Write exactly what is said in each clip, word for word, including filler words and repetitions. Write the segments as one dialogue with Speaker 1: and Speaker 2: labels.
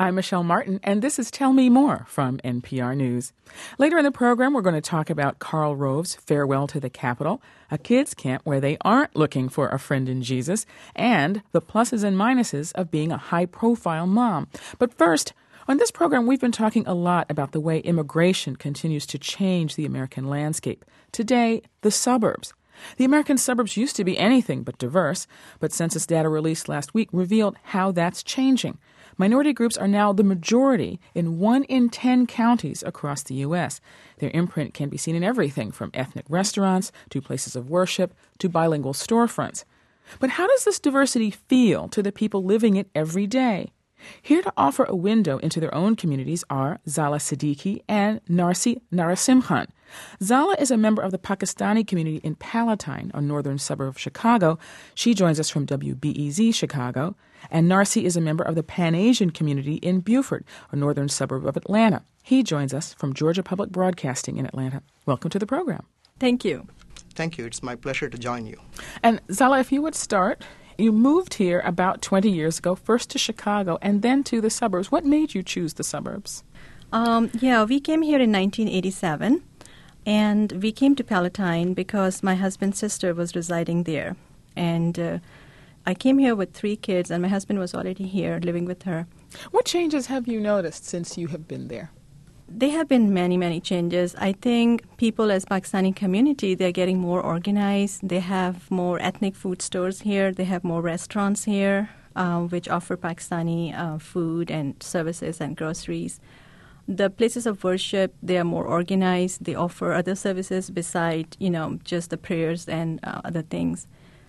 Speaker 1: I'm Michelle Martin, and this is Tell Me More from N P R News. Later in the program, we're going to talk about Karl Rove's Farewell to the Capitol, a kids' camp where they aren't looking for a friend in Jesus, and the pluses and minuses of being a high-profile mom. But first, on this program, we've been talking a lot about the way immigration continues to change the American landscape. Today, the suburbs. The American suburbs used to be anything but diverse, but census data released last week revealed how that's changing. Minority groups are now the majority in one in ten counties across the U S. Their imprint can be seen in everything from ethnic restaurants to places of worship to bilingual storefronts. But how does this diversity feel to the people living it every day? Here to offer a window into their own communities are Zala Siddiqui and Narsi Narasimhan. Zala is a member of the Pakistani community in Palatine, a northern suburb of Chicago. She joins us from W B E Z Chicago. And Narsi is a member of the Pan-Asian community in Beaufort, a northern suburb of Atlanta. He joins us from Georgia Public Broadcasting in Atlanta. Welcome to the program.
Speaker 2: Thank you.
Speaker 3: Thank you. It's my pleasure to join you.
Speaker 1: And Zala, if you would start... You moved here about twenty years ago, first to Chicago and then to the suburbs. What made you choose the suburbs?
Speaker 2: Um, yeah, we came here in nineteen eighty-seven, and we came to Palatine because my husband's sister was residing there. And uh, I came here with three kids, and my husband was already here living with her.
Speaker 1: What changes have you noticed since you have been there?
Speaker 2: There have been many, many changes. I think people as Pakistani community, they're getting more organized. They have more ethnic food stores here. They have more restaurants here, uh, which offer Pakistani uh, food and services and groceries. The places of worship, they are more organized. They offer other services beside, you know, just the prayers and uh, other things.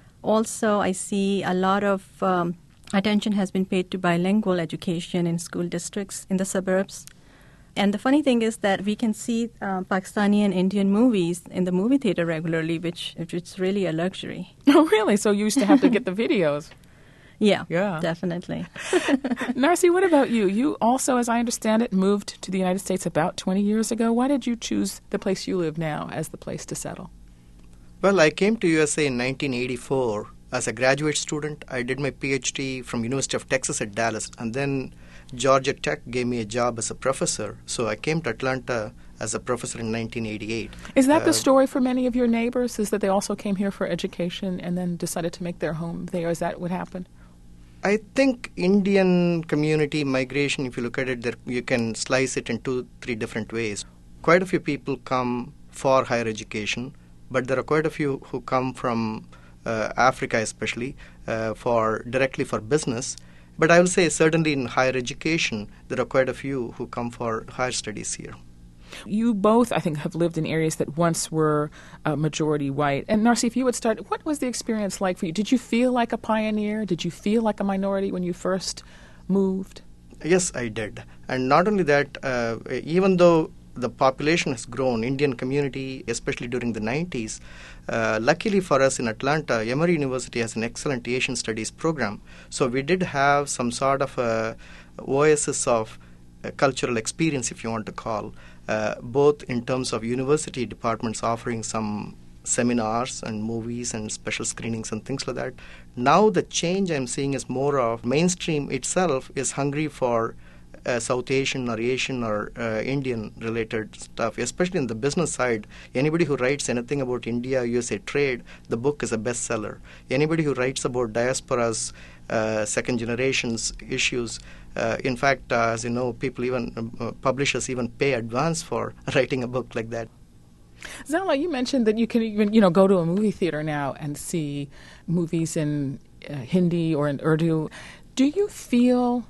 Speaker 2: Also, I see a lot of um, attention has been paid to bilingual education in school districts in the suburbs. And the funny thing is that we can see uh, Pakistani and Indian movies in the movie theater regularly, which, which is really a luxury.
Speaker 1: Oh, really? So you used to have to get the videos.
Speaker 2: Yeah,
Speaker 1: yeah,
Speaker 2: definitely.
Speaker 1: Narsi, what about you? You also, as I understand it, moved to the United States about twenty years ago. Why did you choose the place you live now as the place to settle?
Speaker 3: Well, I came to U S A in nineteen eighty-four. As a graduate student, I did my P H D from University of Texas at Dallas, and then Georgia Tech gave me a job as a professor. So I came to Atlanta as a professor in nineteen eighty-eight.
Speaker 1: Is that
Speaker 3: uh,
Speaker 1: the story for many of your neighbors, is that they also came here for education and then decided to make their home there? Is that what happened?
Speaker 3: I think Indian community migration, if you look at it, there, you can slice it in two, three different ways. Quite a few people come for higher education, but there are quite a few who come from uh, Africa especially, uh, for directly for business. But I will say certainly in higher education, there are quite a few who come for higher studies here.
Speaker 1: You both, I think, have lived in areas that once were uh, majority white. And Narsi, if you would start, what was the experience like for you? Did you feel like a pioneer? Did you feel like a minority when you first moved?
Speaker 3: Yes, I did. And not only that, uh, even though the population has grown, Indian community, especially during the nineties, uh, luckily for us in Atlanta, Emory University has an excellent Asian Studies program. So we did have some sort of a oasis of uh, cultural experience, if you want to call, uh, both in terms of university departments offering some seminars and movies and special screenings and things like that. Now the change I'm seeing is more of mainstream itself is hungry for Uh, South Asian or Asian or uh, Indian-related stuff, especially in the business side. Anybody who writes anything about India, U S A trade, the book is a bestseller. Anybody who writes about diaspora's uh, second generations issues, uh, in fact, uh, as you know, people even, uh, publishers even pay advance for writing a book like that.
Speaker 1: Zala, you mentioned that you can even, you know, go to a movie theater now and see movies in uh, Hindi or in Urdu. Do you feel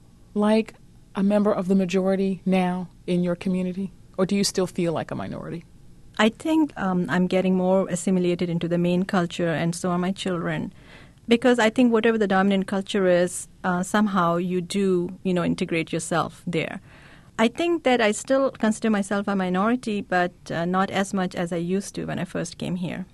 Speaker 1: like a member of the majority now in your community, or do you still feel like a minority?
Speaker 2: I think um, I'm getting more assimilated into the main culture, and so are my children. Because I think whatever the dominant culture is, uh, somehow you do, you know, integrate yourself there. I think that I still consider myself a minority, but uh, not as much as I used to when I first came here.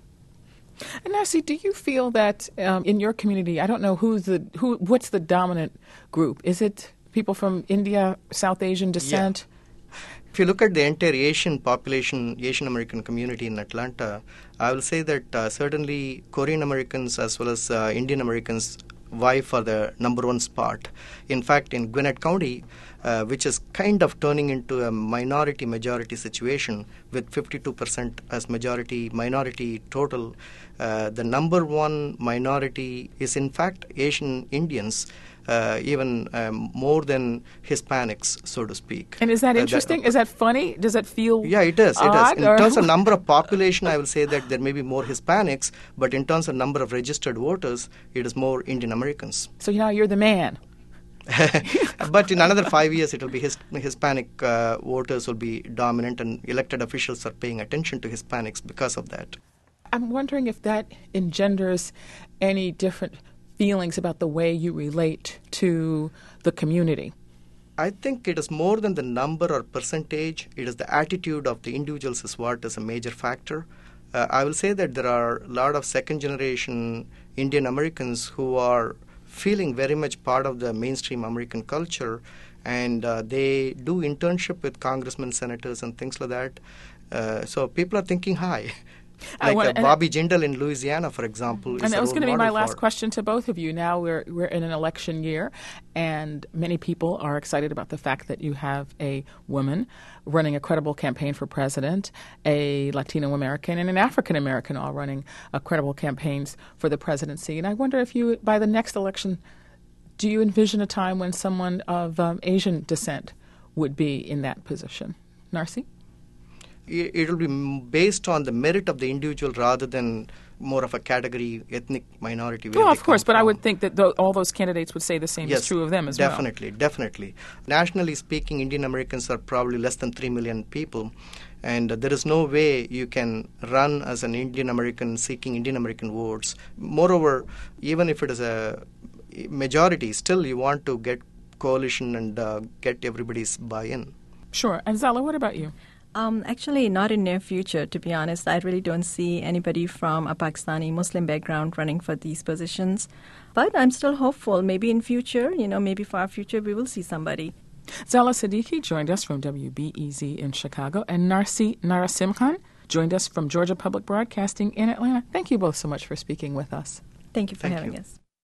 Speaker 1: And Narsi, do you feel that um, in your community, I don't know who's the who, what's the dominant group? Is it people from India, South Asian descent?
Speaker 3: Yeah. If you look at the entire Asian population, Asian American community in Atlanta, I will say that uh, certainly Korean Americans as well as uh, Indian Americans vie for the number one spot. In fact, in Gwinnett County, uh, which is kind of turning into a minority-majority situation with fifty-two percent as majority-minority total, uh, the number one minority is in fact Asian Indians, uh, even um, more than Hispanics, so to speak.
Speaker 1: And is that
Speaker 3: Uh,
Speaker 1: interesting? Is that funny? Does that feel
Speaker 3: Yeah, it is. It
Speaker 1: odd,
Speaker 3: is. In
Speaker 1: or-
Speaker 3: terms of number of population, I will say that there may be more Hispanics, but in terms of number of registered voters, it is more Indian Americans.
Speaker 1: So now you're the man.
Speaker 3: But in another five years, it will be his, Hispanic uh, voters will be dominant, and elected officials are paying attention to Hispanics because of that.
Speaker 1: I'm wondering if that engenders any different feelings about the way you relate to the community.
Speaker 3: I think it is more than the number or percentage. It is the attitude of the individuals is what is a major factor. Uh, I will say that there are a lot of second-generation Indian Americans who are feeling very much part of the mainstream American culture, and uh, they do internship with congressmen, senators, and things like that. Uh, so people are thinking high. Like
Speaker 1: wanna,
Speaker 3: uh, Bobby Jindal in Louisiana, for example.
Speaker 1: And
Speaker 3: is
Speaker 1: that
Speaker 3: a
Speaker 1: was
Speaker 3: role
Speaker 1: going to be my
Speaker 3: model
Speaker 1: last
Speaker 3: for-
Speaker 1: question to both of you. Now we're we're in an election year, and many people are excited about the fact that you have a woman running a credible campaign for president, a Latino American, and an African American all running a credible campaigns for the presidency. And I wonder if you, by the next election, do you envision a time when someone of um, Asian descent would be in that position? Narsi?
Speaker 3: It will be m- based on the merit of the individual rather than more of a category, ethnic minority. where
Speaker 1: Well,
Speaker 3: they
Speaker 1: of course,
Speaker 3: come
Speaker 1: but I
Speaker 3: from.
Speaker 1: would think that tho- all those candidates would say the same
Speaker 3: Yes,
Speaker 1: is true of them as
Speaker 3: definitely, definitely. Nationally speaking, Indian Americans are probably less than three million people, and uh, there is no way you can run as an Indian American seeking Indian American votes. Moreover, even if it is a majority, still you want to get coalition and uh, get everybody's buy-in.
Speaker 1: well. Sure. And Zala, what about you?
Speaker 2: Um, actually, not in near future, to be honest. I really don't see anybody from a Pakistani Muslim background running for these positions. But I'm still hopeful. Maybe in future, you know, maybe far future, we will see somebody.
Speaker 1: Zala Siddiqui joined us from W B E Z in Chicago, and Narsi Narasimhan joined us from Georgia Public Broadcasting in Atlanta. Thank you both so much for speaking with us.
Speaker 2: Thank you for
Speaker 3: Thank
Speaker 2: having
Speaker 3: you.
Speaker 2: us.